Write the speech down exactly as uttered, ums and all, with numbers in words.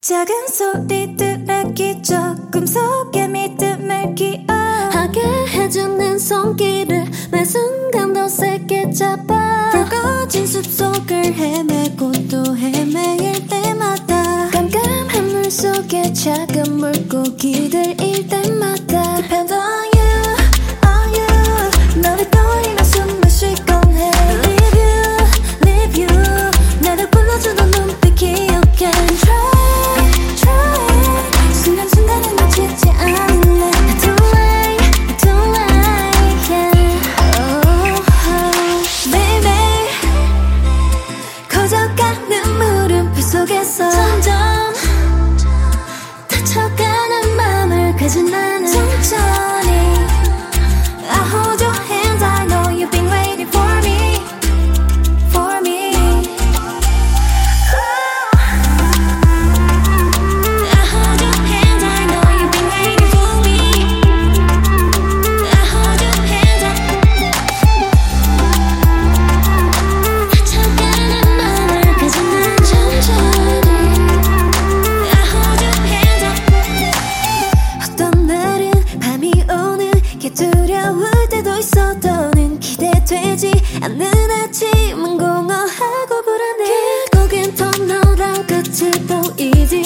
작은 소리들의 기적 꿈속에 믿음을 기억하게 해주는 손길을 매 순간 더 세게 잡아 붉어진 숲속을 헤매고 또 헤매일 때마다 깜깜한 물속에 작은 물고기들일 때마다 Depend on you, on you 너를 떠올리며 숨을 쉬곤 해 Leave you, leave you 나를 불러주던 눈빛 기억해 Try, try 순간순간에 놓치지 않을래 Too late, too late, yeah. oh, oh. 매일매일 커져가는 물음표 속에서 점점 다쳐가는 맘을 가진 나는 천천히 I hold your hands I know you've been waiting for me For me I hold your hands I know you've been waiting for me I hold your hands I 다쳐가는 맘을 가진 나는 천천히 I hold your hands I 어떤 날은 밤이 오는 게 두려울 때도 있어 더는 기대되지 않는 아침은 공허하고 불안해 결국엔 터널한 끝이 보이지